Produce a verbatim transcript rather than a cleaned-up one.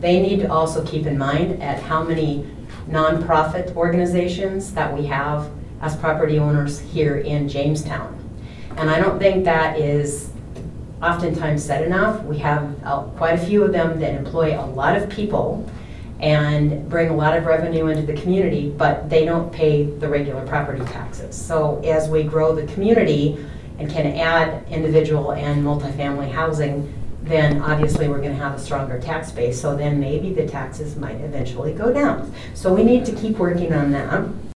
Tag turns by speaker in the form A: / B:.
A: they need to also keep in mind at how many nonprofit organizations that we have as property owners here in Jamestown. And I don't think that is oftentimes said enough. We have uh, quite a few of them that employ a lot of people and bring a lot of revenue into the community, but they don't pay the regular property taxes. So as we grow the community and can add individual and multifamily housing, then obviously we're going to have a stronger tax base. So then maybe the taxes might eventually go down. So we need to keep working on that.